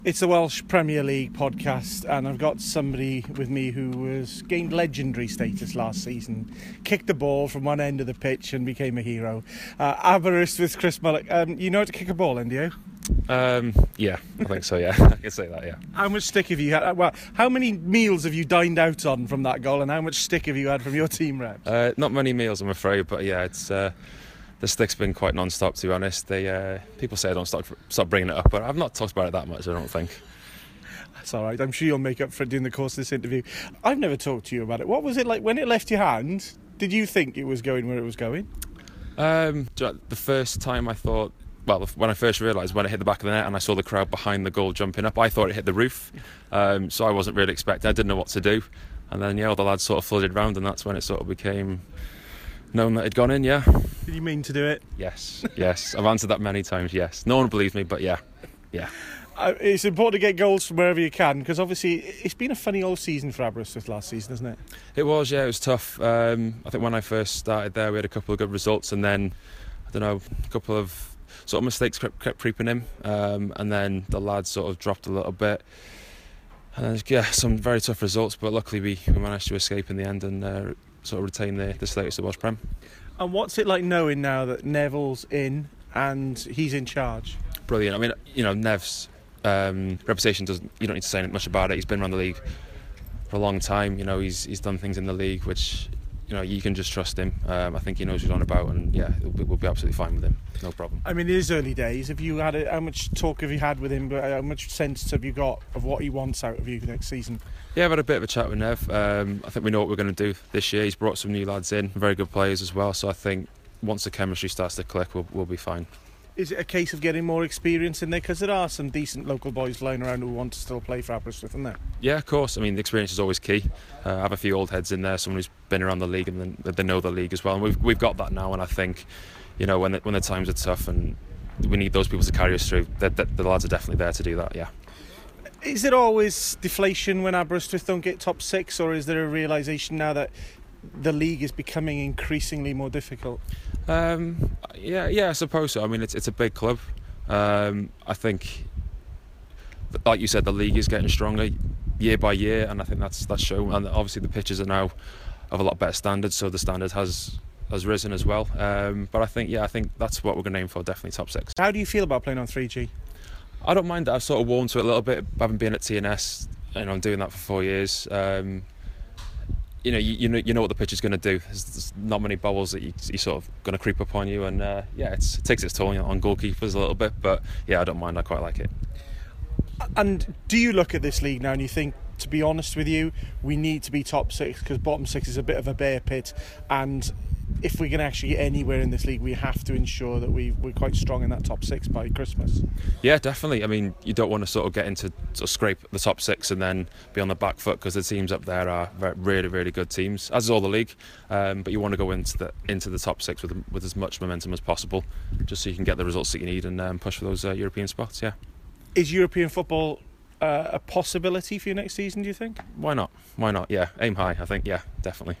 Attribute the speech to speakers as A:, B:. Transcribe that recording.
A: It's the Welsh Premier League podcast, and I've got somebody with me who has gained legendary status last season, kicked the ball from one end of the pitch and became a hero. Aberystwyth Chris Mullock, you know how to kick a ball, do you?
B: Yeah, I think so, yeah. I can say that, yeah.
A: How much stick have you had? Well, how many meals have you dined out on from that goal, and how much stick have you had from your team reps?
B: Not many meals, I'm afraid, but yeah, it's the stick's been quite non-stop, to be honest. People say I don't stop bringing it up, but I've not talked about it that much, I don't think.
A: That's all right. I'm sure you'll make up for it during the course of this interview. I've never talked to you about it. What was it like when it left your hand? Did you think it was going where it was going?
B: The first time I thought, well, when I first realised when it hit the back of the net and I saw the crowd behind the goal jumping up, I thought it hit the roof. So I wasn't really expecting. I didn't know what to do. And then, all the lads sort of flooded round, and that's when it sort of became known that it'd gone in, yeah.
A: Did you mean to do it?
B: Yes. I've answered that many times, yes. No one believes me, but yeah.
A: It's important to get goals from wherever you can, because obviously it's been a funny old season for Aberystwyth last season, hasn't it?
B: It was, yeah, it was tough. I think when I first started there, we had a couple of good results, and then, a couple of sort of mistakes kept creeping in, and then the lads sort of dropped a little bit. And some very tough results, but luckily we managed to escape in the end and sort of retain the status of Welsh Prem.
A: And what's it like knowing now that Neville's in and he's in charge?
B: Brilliant. I mean, Nev's reputation you don't need to say much about it. He's been around the league for a long time. He's done things in the league which you can just trust him. I think he knows what he's on about, and we'll be absolutely fine with him. No problem.
A: I mean, it is early days. How much talk have you had with him? How much sense have you got of what he wants out of you next season?
B: Yeah, I've had a bit of a chat with Nev. I think we know what we're going to do this year. He's brought some new lads in, very good players as well. So I think once the chemistry starts to click, we'll be fine. Is
A: it a case of getting more experience in there? Because there are some decent local boys lying around who want to still play for Aberystwyth, isn't there? Yeah,
B: of course. I mean, the experience is always key. I have a few old heads in there, someone who's been around the league and they know the league as well. And we've got that now, and I think, when the times are tough and we need those people to carry us through, the lads are definitely there to do that, yeah.
A: Is there always deflation when Aberystwyth don't get top six, or is there a realisation now that the league is becoming increasingly more difficult?
B: Yeah, I suppose so. I mean, it's a big club. I think, like you said, the league is getting stronger year by year, and I think that's shown. And obviously, the pitches are now of a lot better standards, so the standard has risen as well. But I think that's what we're going to aim for. Definitely top six.
A: How do you feel about playing on 3G?
B: I don't mind that. I've sort of warmed to it a little bit, having been at TNS. I'm doing that for 4 years. You know what the pitch is going to do. There's not many bubbles that you sort of going to creep up on you, and it takes its toll on goalkeepers a little bit. But I don't mind. I quite like it.
A: And do you look at this league now and you think, to be honest with you, we need to be top six, because bottom six is a bit of a bear pit, and if we're going to actually get anywhere in this league, we have to ensure that we're quite strong in that top six by Christmas? Yeah,
B: definitely. I mean, you don't want to sort of get into scrape the top six and then be on the back foot, because the teams up there are really, really good teams, as is all the league. But you want to go into the top six with as much momentum as possible, just so you can get the results that you need and push for those European spots. Yeah.
A: Is European football a possibility for you next season, do you think?
B: Why not? Yeah, aim high, I think. Yeah, definitely.